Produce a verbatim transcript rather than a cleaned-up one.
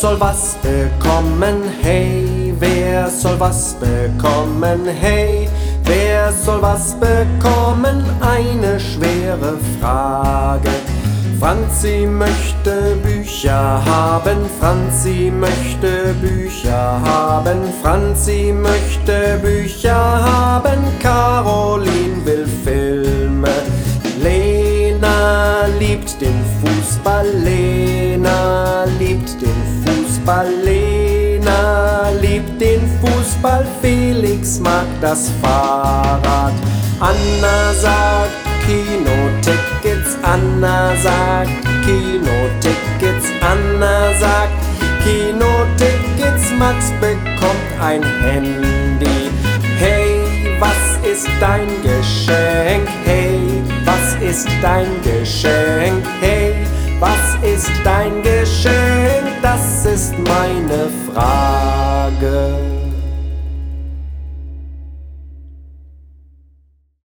soll was bekommen? Hey, wer soll was bekommen? Hey, wer soll was bekommen? Eine schwere Frage. Franzi möchte Bücher haben, Franzi möchte Bücher haben, Franzi möchte Bücher haben, Caroline will Filme. Lena liebt den Fußball, Lena liebt den Fußball, Lena liebt den Fußball, Felix mag das Fahrrad. Anna sagt Kinotickets, Anna sagt Kinotickets, Anna sagt Kinotickets, Max bekommt ein Handy. Hey, was ist dein Geschenk? Hey, was ist dein Geschenk? Hey, was ist dein Geschenk? Das ist meine Frage.